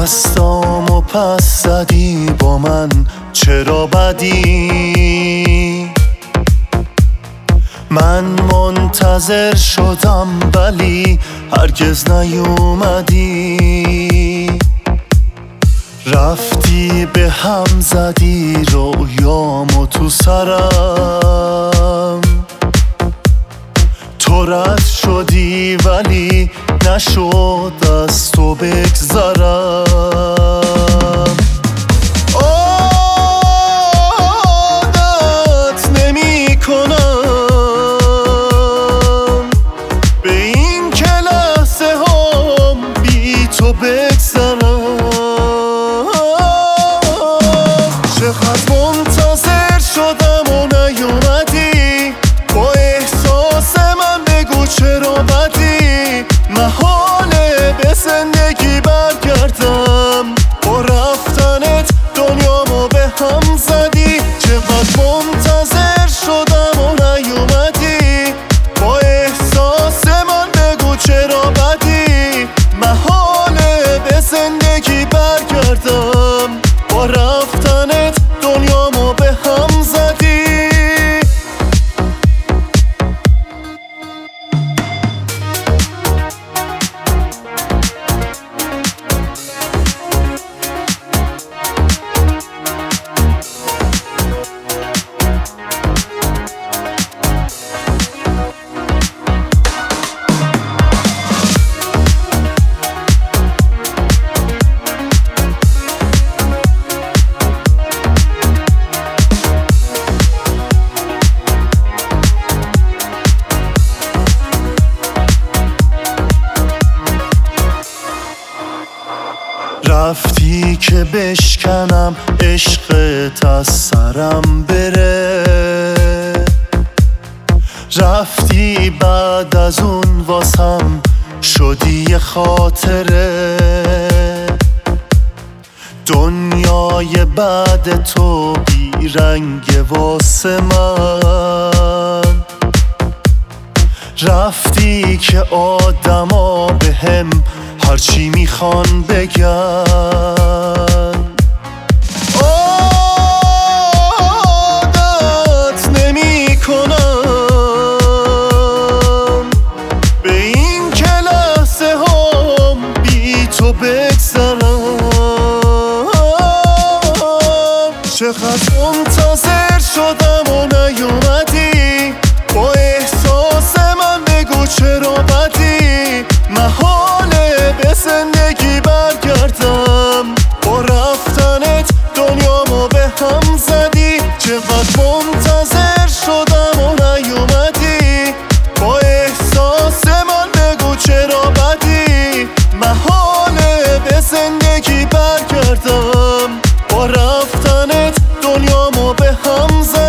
دستامو پس زدی با من، چرا بدی؟ من منتظر شدم ولی هرگز نیومدی. رفتی به هم زدی رویامو تو سرم، تو رد شدی ولی نشد از تو بگذرم. عادت نمی کنم به این که لحظه هم بی تو بگذرم. چقدر منتظر شدم و نیومدی، با احساس من بگو چرا بدی؟ محاله به زندگی برگردم، با رفتنت دنیامو به هم زدی. چقدر منتظر شدم و نیومدی، با احساس من بگو چرا بدی؟ محاله به زندگی برگردم، با رفتنت دنیامو به هم زدی. رفتی که بشکنم عشقت از سرم بره، رفتی بعد از اون واسم شدی یه خاطره. دنیای بعد تو بی رنگ واسه من، رفتی که آدما بهم هرچی میخوان بگن. عادت نمی کنم به این که لحظه هم بی تو بگذرم. چقدر منتظر شدم و نیومدی، با احساس من بگو چرا بدی؟ محاله به زندگی برگردم، با رفتنت دنیامو به هم زدی. چقدر منتظر شدم و نیومدی، با احساس من بگو چرا بدی؟ محاله به زندگی برگردم، با رفتنت دنیامو به هم زدی.